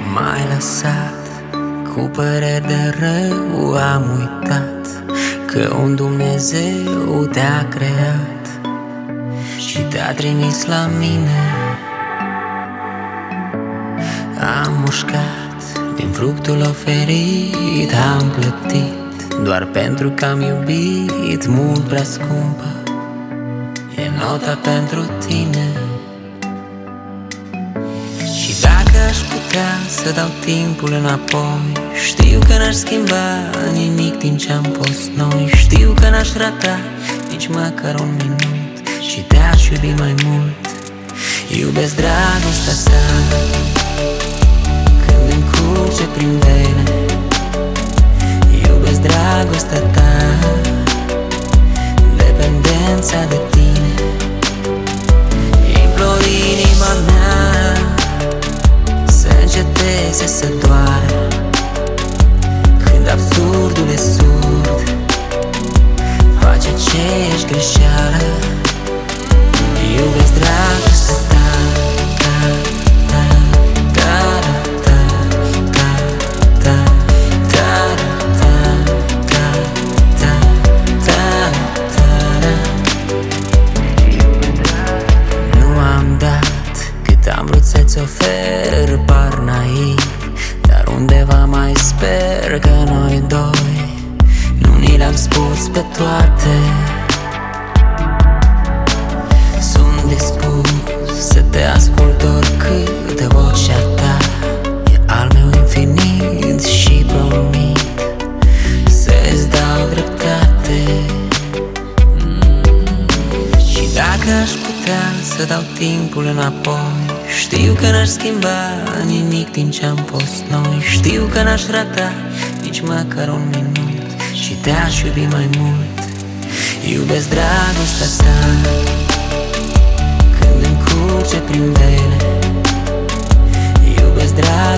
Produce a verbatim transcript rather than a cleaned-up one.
M-ai lăsat cu păreri de rău, am uitat că un Dumnezeu te-a creat și te-a trimis la mine. Am mușcat din fructul oferit, am plătit doar pentru că am iubit mult prea scumpă. E nota pentru tine. Și dacă aș putea să dau timpul înapoi, știu că n-aș schimba nimic din ce-am fost noi. Știu că n-aș rata nici măcar un minut și te-aș iubi mai mult. Iubesc dragostea ta când îmi curge prin vene. Iubesc dragostea ta, dependența de tine. Implor inima mea să înceteze să doară când absurdul e surd, face aceeași greșeală. Iubesc dragostea ta, ta, ta, ta, ta, ta, ta, ta, ta, ta, ta. Nu am dat cât am vrut să-ți ofer, par naiv, dar undeva mai sper că noi doi nu ni le-am spus pe toate. Sunt dispus să te ascult oricât de vocea ta e al meu infinit și promit să-ți dau dreptate. Și dacă aș putea să dau timpul înapoi, știu că n-aș schimba nimic din ce-am fost noi. Știu că n-aș rata nici măcar un minut și te-aș iubi mai mult. Iubesc dragostea ta când îmi curge prin vene. Iubesc dragostea